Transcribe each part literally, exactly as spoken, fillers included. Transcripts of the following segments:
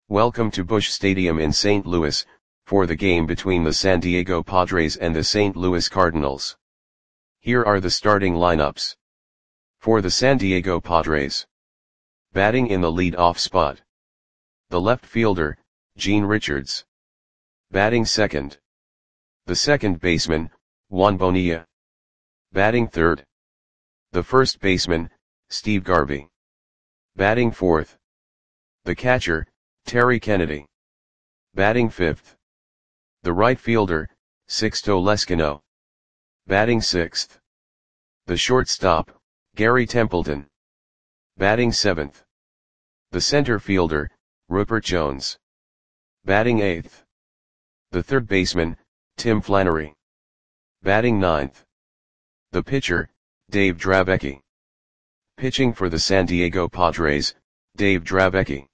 Welcome to Busch Stadium in Saint Louis, for the game between the San Diego Padres and the Saint Louis Cardinals. Here are the starting lineups. For the San Diego Padres. Batting in the lead-off spot. The left fielder, Gene Richards. Batting second. The second baseman, Juan Bonilla. Batting third. The first baseman, Steve Garvey. Batting fourth. The catcher, Terry Kennedy. Batting fifth. The right fielder, Sixto Lezcano. Batting sixth. The shortstop, Gary Templeton. Batting seventh. The center fielder, Rupert Jones. Batting eighth. The third baseman, Tim Flannery. Batting ninth. The pitcher, Dave Dravecky. Pitching for the San Diego Padres, Dave Dravecky.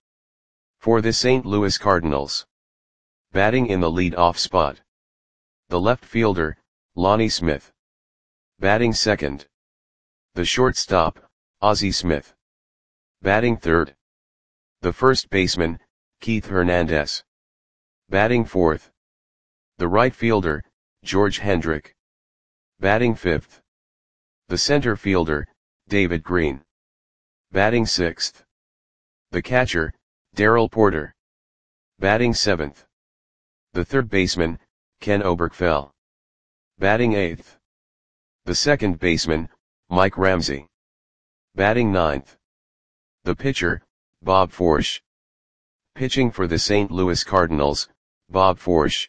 For the Saint Louis Cardinals. Batting in the lead-off spot. The left fielder, Lonnie Smith. Batting second. The shortstop, Ozzie Smith. Batting third. The first baseman, Keith Hernandez. Batting fourth. The right fielder, George Hendrick. Batting fifth. The center fielder, David Green. Batting sixth. The catcher, Darrell Porter. Batting seventh. The third baseman, Ken Oberkfell. Batting eighth. The second baseman, Mike Ramsey. Batting ninth. The pitcher, Bob Forsch. Pitching for the Saint Louis Cardinals, Bob Forsch.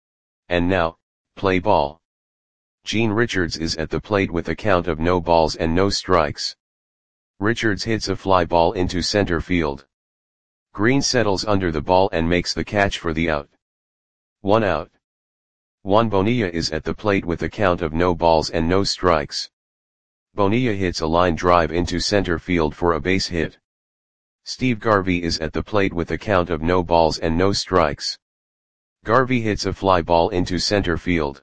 And now, play ball. Gene Richards is at the plate with a count of no balls and no strikes. Richards hits a fly ball into center field. Green settles under the ball and makes the catch for the out. One out. Juan Bonilla is at the plate with a count of no balls and no strikes. Bonilla hits a line drive into center field for a base hit. Steve Garvey is at the plate with a count of no balls and no strikes. Garvey hits a fly ball into center field.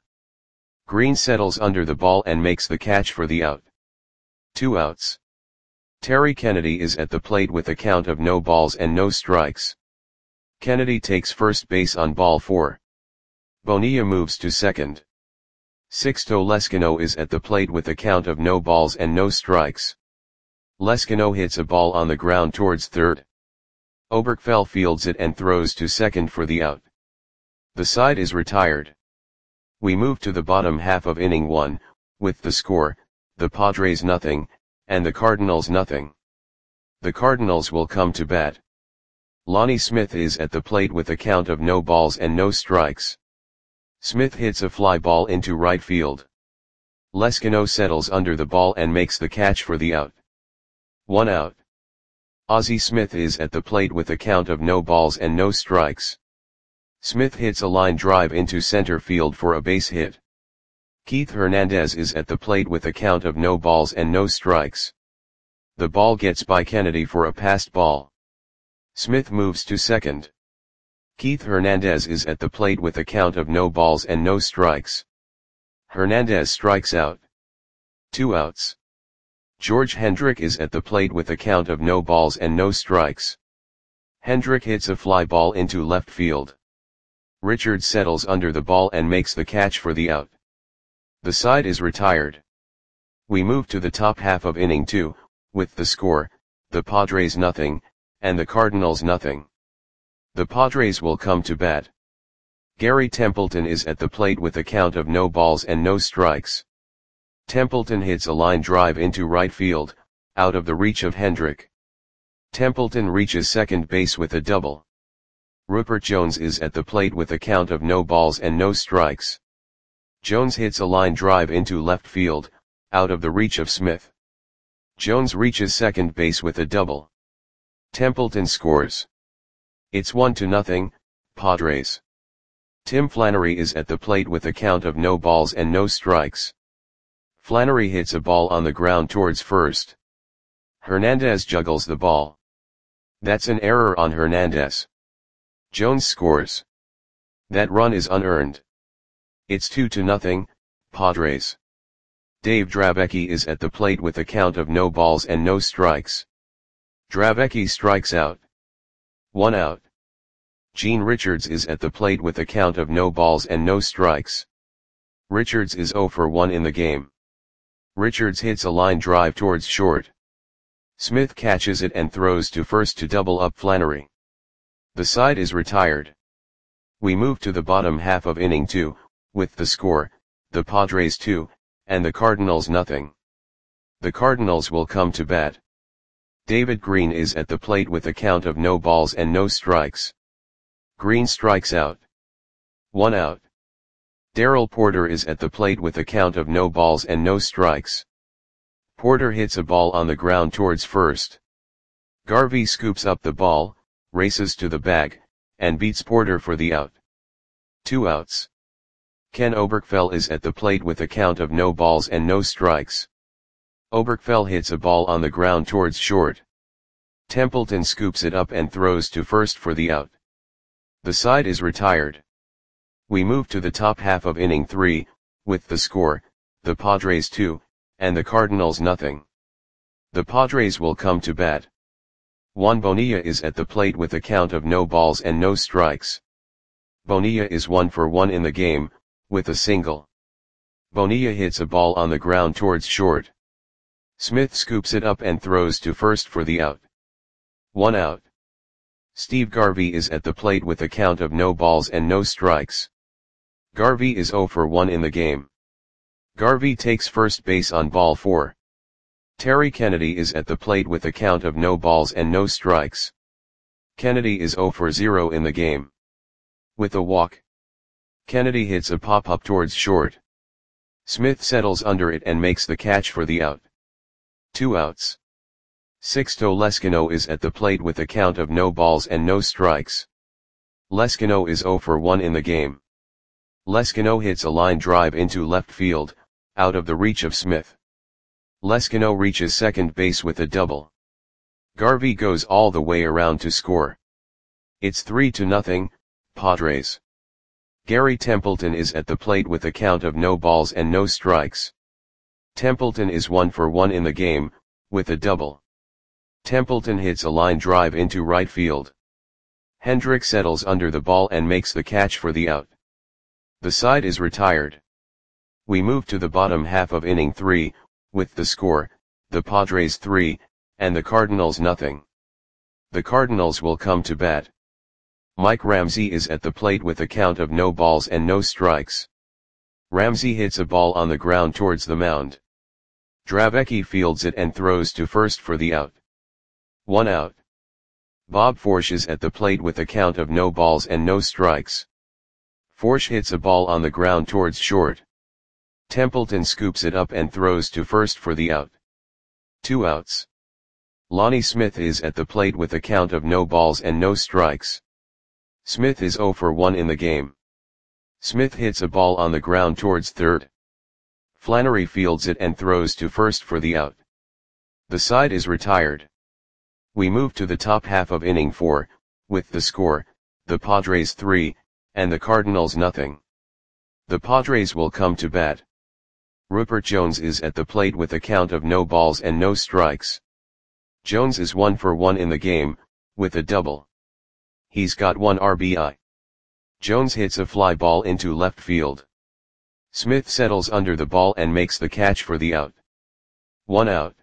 Green settles under the ball and makes the catch for the out. Two outs. Terry Kennedy is at the plate with a count of no balls and no strikes. Kennedy takes first base on ball four. Bonilla moves to second. Sixto Lezcano is at the plate with a count of no balls and no strikes. Lezcano hits a ball on the ground towards third. Oberkfell fields it and throws to second for the out. The side is retired. We move to the bottom half of inning one, with the score, the Padres nothing, and the Cardinals nothing. The Cardinals will come to bat. Lonnie Smith is at the plate with a count of no balls and no strikes. Smith hits a fly ball into right field. Lezcano settles under the ball and makes the catch for the out. One out. Ozzie Smith is at the plate with a count of no balls and no strikes. Smith hits a line drive into center field for a base hit. Keith Hernandez is at the plate with a count of no balls and no strikes. The ball gets by Kennedy for a passed ball. Smith moves to second. Keith Hernandez is at the plate with a count of no balls and no strikes. Hernandez strikes out. Two outs. George Hendrick is at the plate with a count of no balls and no strikes. Hendrick hits a fly ball into left field. Richards settles under the ball and makes the catch for the out. The side is retired. We move to the top half of inning two, with the score, the Padres nothing, and the Cardinals nothing. The Padres will come to bat. Gary Templeton is at the plate with a count of no balls and no strikes. Templeton hits a line drive into right field, out of the reach of Hendrick. Templeton reaches second base with a double. Rupert Jones is at the plate with a count of no balls and no strikes. Jones hits a line drive into left field, out of the reach of Smith. Jones reaches second base with a double. Templeton scores. It's one to nothing, Padres. Tim Flannery is at the plate with a count of no balls and no strikes. Flannery hits a ball on the ground towards first. Hernandez juggles the ball. That's an error on Hernandez. Jones scores. That run is unearned. It's two to nothing, Padres. Dave Dravecky is at the plate with a count of no balls and no strikes. Dravecky strikes out. One out. Gene Richards is at the plate with a count of no balls and no strikes. Richards is zero for one in the game. Richards hits a line drive towards short. Smith catches it and throws to first to double up Flannery. The side is retired. We move to the bottom half of inning two, with the score, the Padres two, and the Cardinals nothing. The Cardinals will come to bat. David Green is at the plate with a count of no balls and no strikes. Green strikes out. One out. Darrell Porter is at the plate with a count of no balls and no strikes. Porter hits a ball on the ground towards first. Garvey scoops up the ball, races to the bag, and beats Porter for the out. Two outs. Ken Oberkfell is at the plate with a count of no balls and no strikes. Oberkfell hits a ball on the ground towards short. Templeton scoops it up and throws to first for the out. The side is retired. We move to the top half of inning three, with the score, the Padres two, and the Cardinals nothing. The Padres will come to bat. Juan Bonilla is at the plate with a count of no balls and no strikes. Bonilla is one for one in the game, with a single. Bonilla hits a ball on the ground towards short. Smith scoops it up and throws to first for the out. One out. Steve Garvey is at the plate with a count of no balls and no strikes. Garvey is zero for one in the game. Garvey takes first base on ball four. Terry Kennedy is at the plate with a count of no balls and no strikes. Kennedy is zero for zero in the game. With a walk, Kennedy hits a pop-up towards short. Smith settles under it and makes the catch for the out. Two outs. Sixto Leskino is at the plate with a count of no balls and no strikes. Leskino is zero for one in the game. Leskino hits a line drive into left field, out of the reach of Smith. Leskino reaches second base with a double. Garvey goes all the way around to score. It's three to nothing, Padres. Gary Templeton is at the plate with a count of no balls and no strikes. Templeton is one for one in the game, with a double. Templeton hits a line drive into right field. Hendrick settles under the ball and makes the catch for the out. The side is retired. We move to the bottom half of inning three, with the score, the Padres three, and the Cardinals nothing. The Cardinals will come to bat. Mike Ramsey is at the plate with a count of no balls and no strikes. Ramsey hits a ball on the ground towards the mound. Dravecki fields it and throws to first for the out. One out. Bob Forsch is at the plate with a count of no balls and no strikes. Forsch hits a ball on the ground towards short. Templeton scoops it up and throws to first for the out. Two outs. Lonnie Smith is at the plate with a count of no balls and no strikes. Smith is zero for one in the game. Smith hits a ball on the ground towards third. Flannery fields it and throws to first for the out. The side is retired. We move to the top half of inning four, with the score, the Padres three, and the Cardinals nothing. The Padres will come to bat. Rupert Jones is at the plate with a count of no balls and no strikes. Jones is one for one in the game, with a double. He's got one R B I. Jones hits a fly ball into left field. Smith settles under the ball and makes the catch for the out. One out.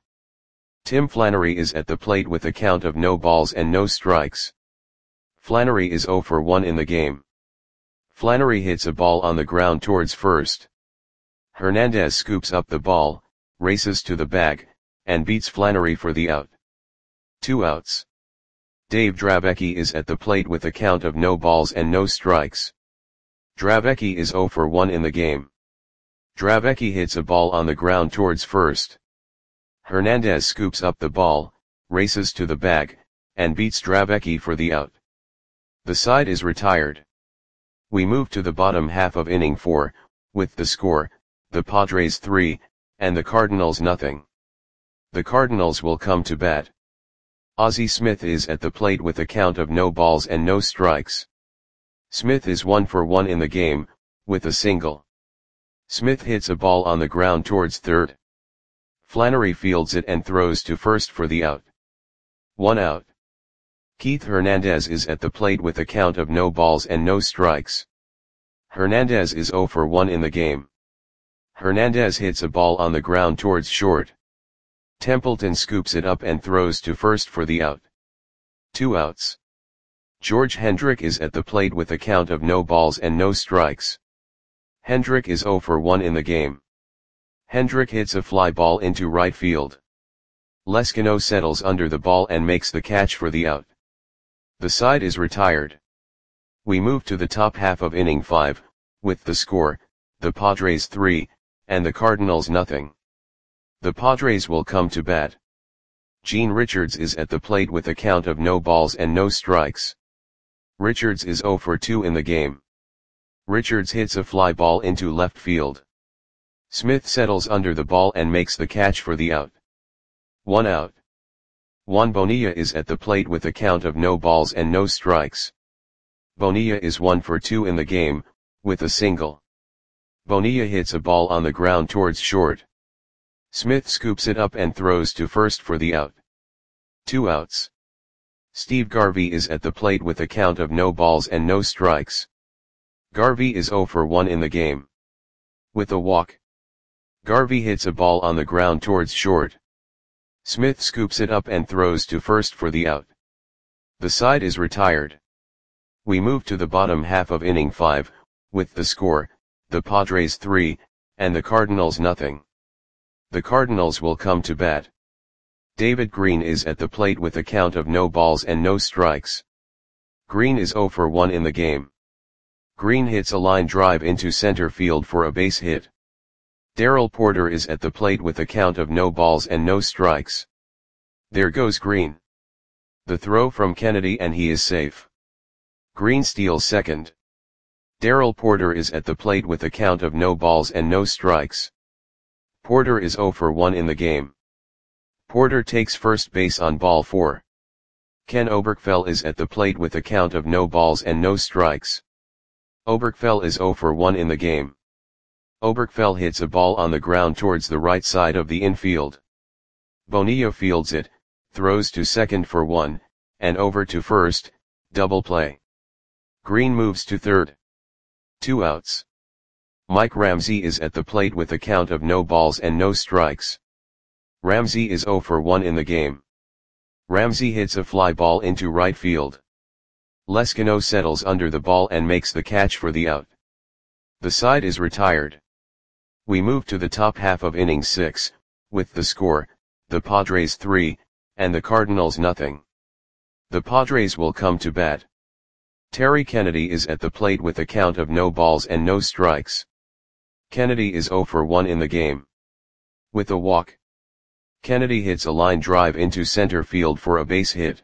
Tim Flannery is at the plate with a count of no balls and no strikes. Flannery is zero for one in the game. Flannery hits a ball on the ground towards first. Hernandez scoops up the ball, races to the bag, and beats Flannery for the out. Two outs. Dave Dravecki is at the plate with a count of no balls and no strikes. Dravecki is zero for one in the game. Dravecki hits a ball on the ground towards first. Hernandez scoops up the ball, races to the bag, and beats Dravecki for the out. The side is retired. We move to the bottom half of inning four, with the score, the Padres three, and the Cardinals nothing. The Cardinals will come to bat. Ozzie Smith is at the plate with a count of no balls and no strikes. Smith is one for one in the game, with a single. Smith hits a ball on the ground towards third. Flannery fields it and throws to first for the out. One out. Keith Hernandez is at the plate with a count of no balls and no strikes. Hernandez is zero for one in the game. Hernandez hits a ball on the ground towards short. Templeton scoops it up and throws to first for the out. Two outs. George Hendrick is at the plate with a count of no balls and no strikes. Hendrick is zero for one in the game. Hendrick hits a fly ball into right field. Leskino settles under the ball and makes the catch for the out. The side is retired. We move to the top half of inning five, with the score, the Padres three, and the Cardinals nothing. The Padres will come to bat. Gene Richards is at the plate with a count of no balls and no strikes. Richards is zero for two in the game. Richards hits a fly ball into left field. Smith settles under the ball and makes the catch for the out. One out. Juan Bonilla is at the plate with a count of no balls and no strikes. Bonilla is one for two in the game, with a single. Bonilla hits a ball on the ground towards short. Smith scoops it up and throws to first for the out. Two outs. Steve Garvey is at the plate with a count of no balls and no strikes. Garvey is zero for one in the game. With a walk. Garvey hits a ball on the ground towards short. Smith scoops it up and throws to first for the out. The side is retired. We move to the bottom half of inning five, with the score, the Padres three, and the Cardinals nothing. The Cardinals will come to bat. David Green is at the plate with a count of no balls and no strikes. Green is zero for one in the game. Green hits a line drive into center field for a base hit. Darrell Porter is at the plate with a count of no balls and no strikes. There goes Green. The throw from Kennedy and he is safe. Green steals second. Darrell Porter is at the plate with a count of no balls and no strikes. Porter is zero for one in the game. Porter takes first base on ball four. Ken Oberkfell is at the plate with a count of no balls and no strikes. Oberkfell is zero for one in the game. Oberkfell hits a ball on the ground towards the right side of the infield. Bonilla fields it, throws to second for one, and over to first, double play. Green moves to third. Two outs. Mike Ramsey is at the plate with a count of no balls and no strikes. Ramsey is zero for one in the game. Ramsey hits a fly ball into right field. Leskino settles under the ball and makes the catch for the out. The side is retired. We move to the top half of inning six, with the score, the Padres three, and the Cardinals nothing. The Padres will come to bat. Terry Kennedy is at the plate with a count of no balls and no strikes. Kennedy is zero for one in the game. With a walk. Kennedy hits a line drive into center field for a base hit.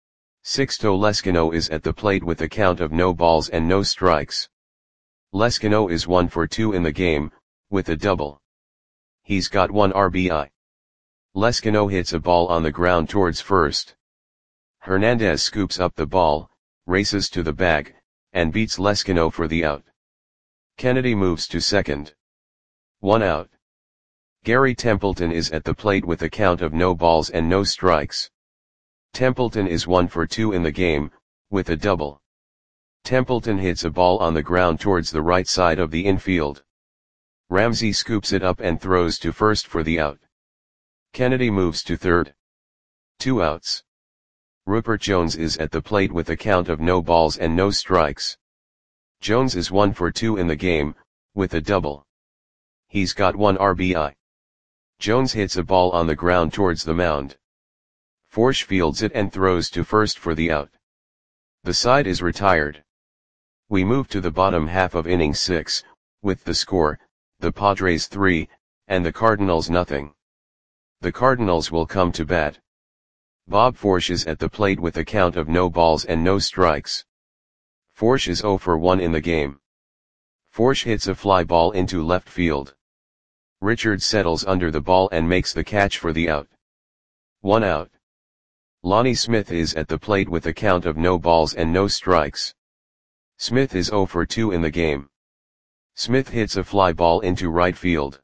Sixto Leskino is at the plate with a count of no balls and no strikes. Leskino is one for two in the game, with a double. He's got one R B I. Leskino hits a ball on the ground towards first. Hernandez scoops up the ball, races to the bag, and beats Leskino for the out. Kennedy moves to second. One out. Gary Templeton is at the plate with a count of no balls and no strikes. Templeton is one for two in the game, with a double. Templeton hits a ball on the ground towards the right side of the infield. Ramsey scoops it up and throws to first for the out. Kennedy moves to third. Two outs. Rupert Jones is at the plate with a count of no balls and no strikes. Jones is one for two in the game, with a double. He's got one R B I. Jones hits a ball on the ground towards the mound. Forsch fields it and throws to first for the out. The side is retired. We move to the bottom half of inning six, with the score, the Padres three, and the Cardinals nothing. The Cardinals will come to bat. Bob Forsch is at the plate with a count of no balls and no strikes. Forsch is zero for one in the game. Forsch hits a fly ball into left field. Richards settles under the ball and makes the catch for the out. One out. Lonnie Smith is at the plate with a count of no balls and no strikes. Smith is zero for two in the game. Smith hits a fly ball into right field.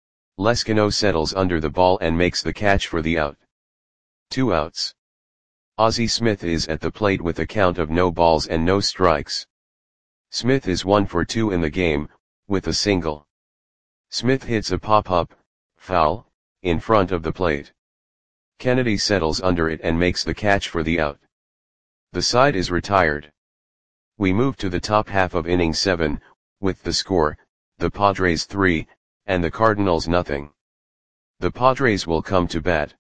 Leskino settles under the ball and makes the catch for the out. Two outs. Ozzie Smith is at the plate with a count of no balls and no strikes. Smith is one for two in the game, with a single. Smith hits a pop-up, foul, in front of the plate. Kennedy settles under it and makes the catch for the out. The side is retired. We move to the top half of inning seven, with the score, the Padres three, and the Cardinals nothing. The Padres will come to bat.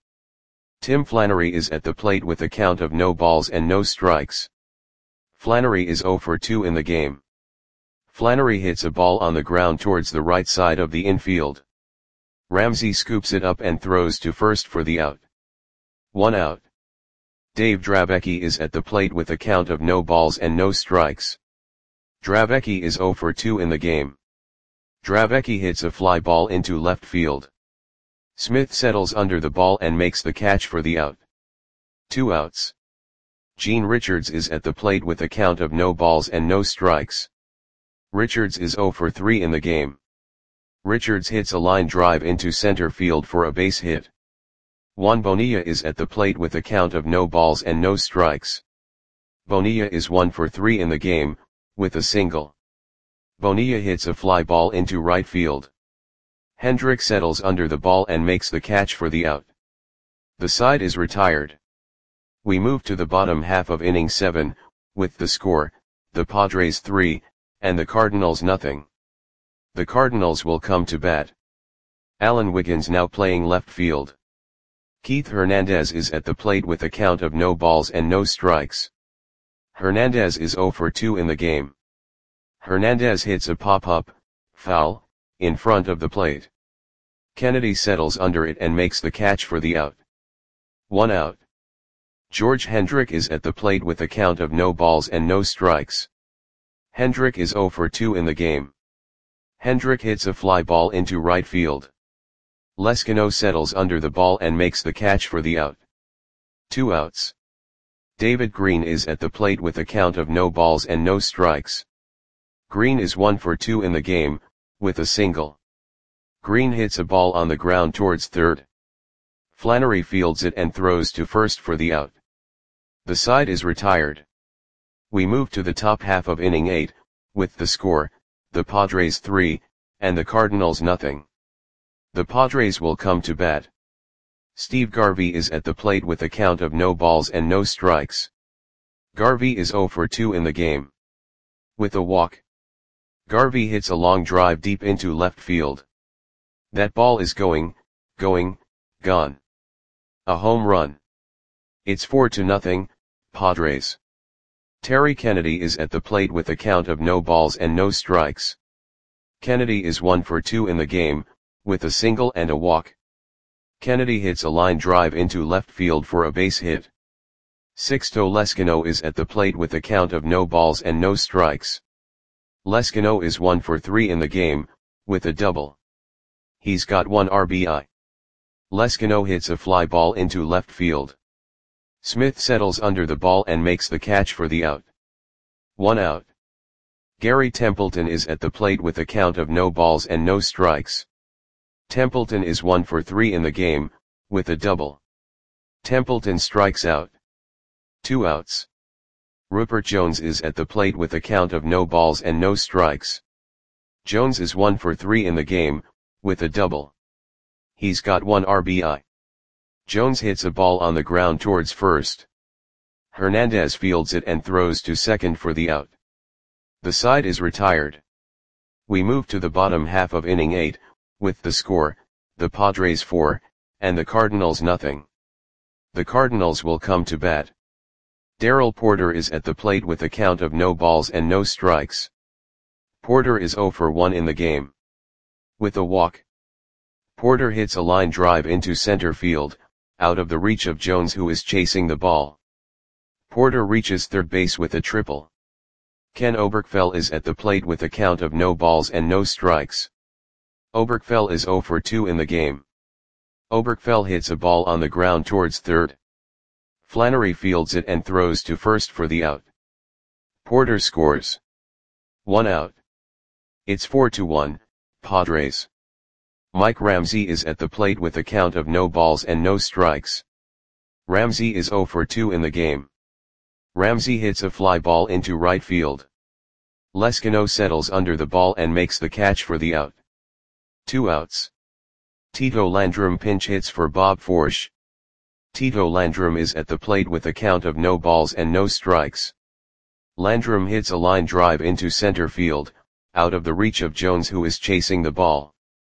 Tim Flannery is at the plate with a count of no balls and no strikes. Flannery is zero for two in the game. Flannery hits a ball on the ground towards the right side of the infield. Ramsey scoops it up and throws to first for the out. One out. Dave Dravecky is at the plate with a count of no balls and no strikes. Dravecky is zero for two in the game. Dravecky hits a fly ball into left field. Smith settles under the ball and makes the catch for the out. Two outs. Gene Richards is at the plate with a count of no balls and no strikes. Richards is zero for three in the game. Richards hits a line drive into center field for a base hit. Juan Bonilla is at the plate with a count of no balls and no strikes. Bonilla is one for three in the game, with a single. Bonilla hits a fly ball into right field. Hendrick settles under the ball and makes the catch for the out. The side is retired. We move to the bottom half of inning seven, with the score, the Padres three, and the Cardinals nothing. The Cardinals will come to bat. Alan Wiggins now playing left field. Keith Hernandez is at the plate with a count of no balls and no strikes. Hernandez is zero for two in the game. Hernandez hits a pop-up, foul, in front of the plate. Kennedy settles under it and makes the catch for the out. One out. George Hendrick is at the plate with a count of no balls and no strikes. Hendrick is zero for two in the game. Hendrick hits a fly ball into right field. Leskino settles under the ball and makes the catch for the out. Two outs. David Green is at the plate with a count of no balls and no strikes. Green is one for two in the game, with a single. Green hits a ball on the ground towards third. Flannery fields it and throws to first for the out. The side is retired. We move to the top half of inning eight, with the score, the Padres three, and the Cardinals nothing. The Padres will come to bat. Steve Garvey is at the plate with a count of no balls and no strikes. Garvey is zero for two in the game. With a walk. Garvey hits a long drive deep into left field. That ball is going, going, gone. A home run. It's four to nothing, Padres. Terry Kennedy is at the plate with a count of no balls and no strikes. Kennedy is one for two in the game, with a single and a walk. Kennedy hits a line drive into left field for a base hit. Sixto Leskino is at the plate with a count of no balls and no strikes. Leskino is one for three in the game, with a double. He's got one R B I. Leskino hits a fly ball into left field. Smith settles under the ball and makes the catch for the out. One out. Gary Templeton is at the plate with a count of no balls and no strikes. Templeton is one for three in the game, with a double. Templeton strikes out. Two outs. Rupert Jones is at the plate with a count of no balls and no strikes. Jones is one for three in the game, with a double. He's got one R B I. Jones hits a ball on the ground towards first. Hernandez fields it and throws to second for the out. The side is retired. We move to the bottom half of inning eight, with the score, the Padres four, and the Cardinals nothing. The Cardinals will come to bat. Darrell Porter is at the plate with a count of no balls and no strikes. Porter is zero for one in the game. With a walk. Porter hits a line drive into center field, out of the reach of Jones who is chasing the ball. Porter reaches third base with a triple. Ken Oberkfell is at the plate with a count of no balls and no strikes. Oberkfell is zero for two in the game. Oberkfell hits a ball on the ground towards third. Flannery fields it and throws to first for the out. Porter scores. One out. It's four to one, Padres. Mike Ramsey is at the plate with a count of no balls and no strikes. Ramsey is zero for two in the game. Ramsey hits a fly ball into right field. Leskino settles under the ball and makes the catch for the out. Two outs. Tito Landrum pinch hits for Bob Forsch. Tito Landrum is at the plate with a count of no balls and no strikes. Landrum hits a line drive into center field, out of the reach of Jones, who is chasing the ball.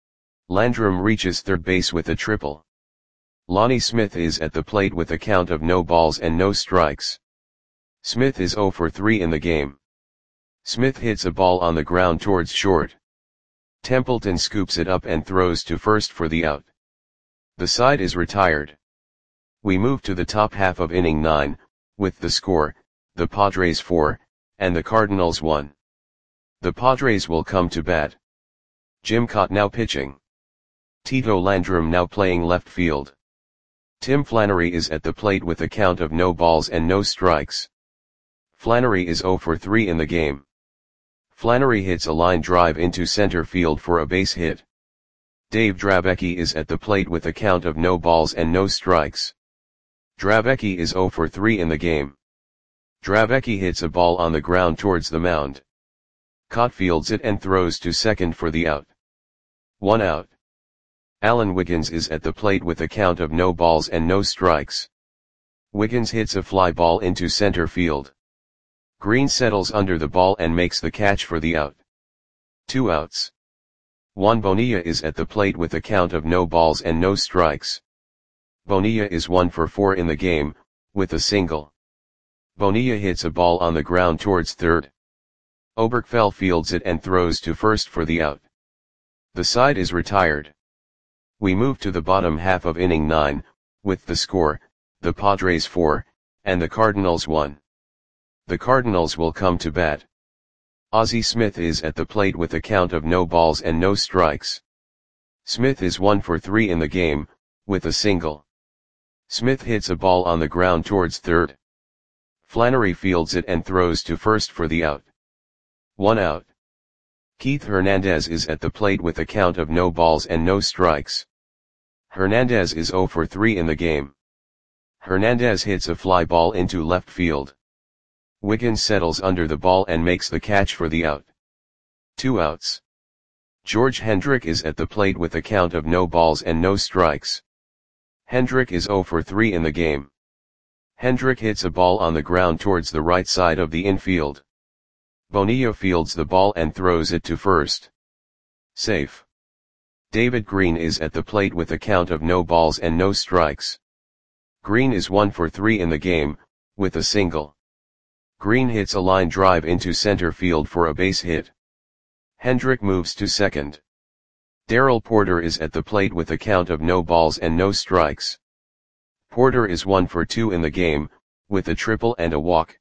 Landrum reaches third base with a triple. Lonnie Smith is at the plate with a count of no balls and no strikes. Smith is zero for three in the game. Smith hits a ball on the ground towards short. Templeton scoops it up and throws to first for the out. The side is retired. We move to the top half of inning nine, with the score, the Padres four, and the Cardinals one. The Padres will come to bat. Jim Kaat now pitching. Tito Landrum now playing left field. Tim Flannery is at the plate with a count of no balls and no strikes. Flannery is zero for three in the game. Flannery hits a line drive into center field for a base hit. Dave Dravecky is at the plate with a count of no balls and no strikes. Dravecky is zero for three in the game. Dravecky hits a ball on the ground towards the mound. Kaat fields it and throws to second for the out. One out. Alan Wiggins is at the plate with a count of no balls and no strikes. Wiggins hits a fly ball into center field. Green settles under the ball and makes the catch for the out. Two outs. Juan Bonilla is at the plate with a count of no balls and no strikes. Bonilla is one for four in the game, with a single. Bonilla hits a ball on the ground towards third. Oberkfell fields it and throws to first for the out. The side is retired. We move to the bottom half of inning nine, with the score, the Padres four, and the Cardinals one. The Cardinals will come to bat. Ozzie Smith is at the plate with a count of no balls and no strikes. Smith is one for three in the game, with a single. Smith hits a ball on the ground towards third. Flannery fields it and throws to first for the out. One out. Keith Hernandez is at the plate with a count of no balls and no strikes. Hernandez is zero for three in the game. Hernandez hits a fly ball into left field. Wiggins settles under the ball and makes the catch for the out. Two outs. George Hendrick is at the plate with a count of no balls and no strikes. Hendrick is zero for three in the game. Hendrick hits a ball on the ground towards the right side of the infield. Bonilla fields the ball and throws it to first. Safe. David Green is at the plate with a count of no balls and no strikes. Green is one for three in the game, with a single. Green hits a line drive into center field for a base hit. Hendrick moves to second. Darrell Porter is at the plate with a count of no balls and no strikes. Porter is one for two in the game, with a triple and a walk.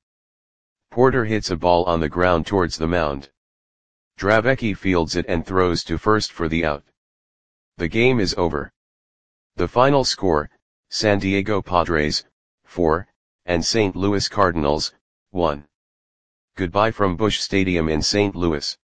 Porter hits a ball on the ground towards the mound. Dravecky fields it and throws to first for the out. The game is over. The final score, San Diego Padres, four, and Saint Louis Cardinals, one. Goodbye from Busch Stadium in Saint Louis.